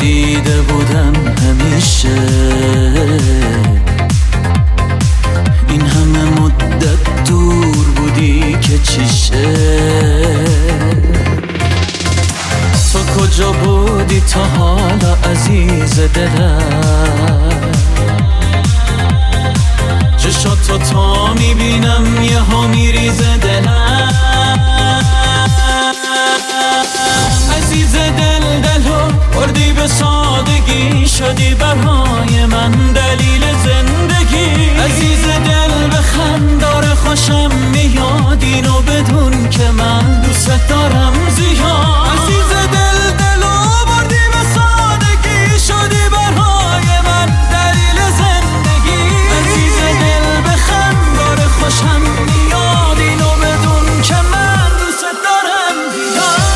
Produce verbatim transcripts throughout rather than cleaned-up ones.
دیده بودم همیشه، این همه مدت دور بودی که چیشه. تو کجا بودی تا حالا عزیز دلم؟ چشاتو تا میبینم یه ها میریزه دلم. عزیز دل دلو بردی به سادگی، شدی برای من دلیل زندگی. عزیز دل بخند داره خوشم میاد، اینو بدون که من دوست دارم زیاد. عزیز دل دلو بردی به سادگی، شدی برای من دلیل زندگی. عزیز دل بخند داره خوشم میاد، اینو بدون که من دوست دارم زیاد.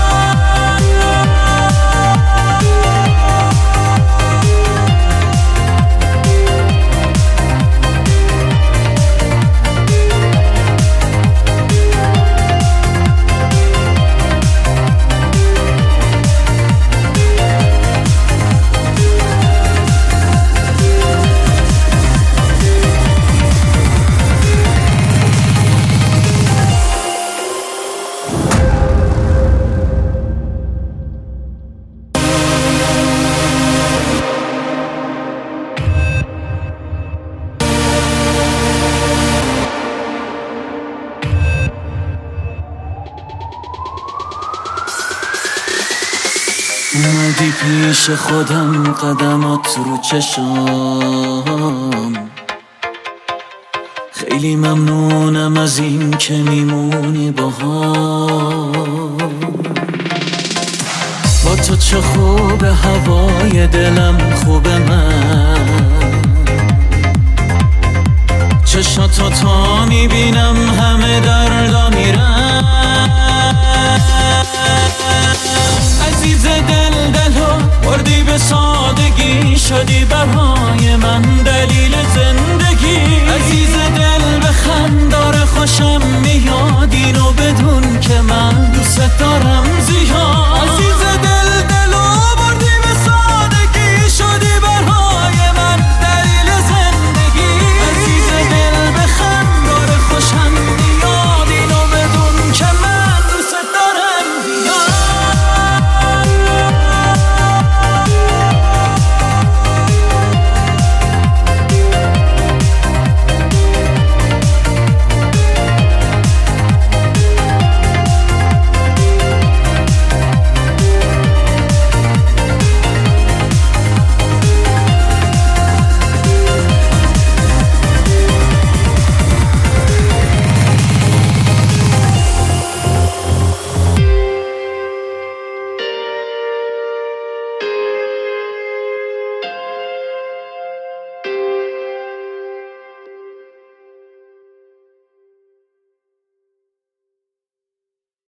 اومدی پیش خودم، قدمات رو چشام. خیلی ممنونم از این که میمونی باهام. با تو چه خوبه هوای دلم خوبه من. چشاتو تا میبینم همه دردا میرن.